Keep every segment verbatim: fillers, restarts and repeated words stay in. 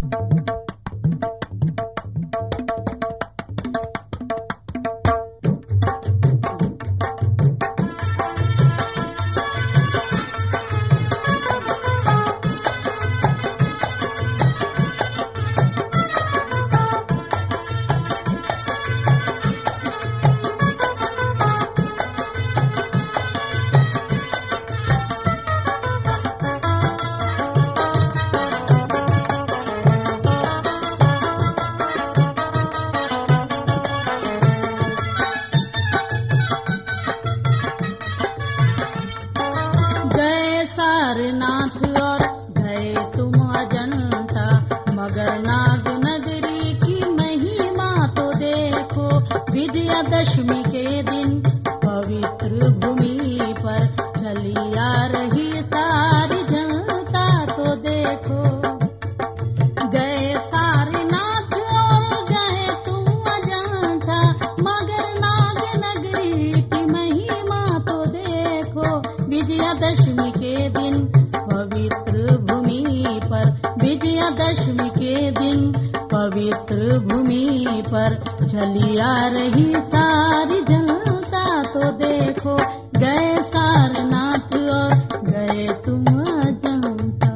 सारनाथ और गए तुम अजंता, मगर नाग नगरी की महिमा तो देखो। विजयादशमी के दिन पवित्र भूमि पर चली आ रही सारी जनता तो देखो। गए सारनाथ और गए तुम अजंता, मगर नाग नगरी की महिमा तो देखो। विजयादशमी के दिन पवित्र भूमि पर, विजयादशमी के दिन पवित्र भूमि पर चली आ रही सारी जनता तो देखो। गए सारनाथ और गए तुम अजंता।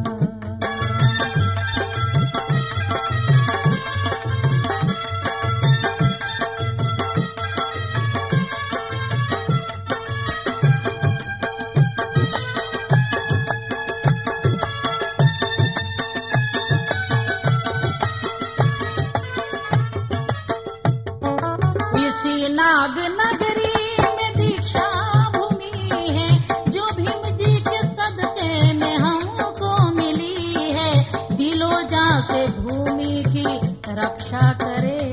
इसी नाग नगरी में दीक्षा भूमि है, जो भीम जी के सदके में हमको मिली है। दिलो जान से भूमि की रक्षा करे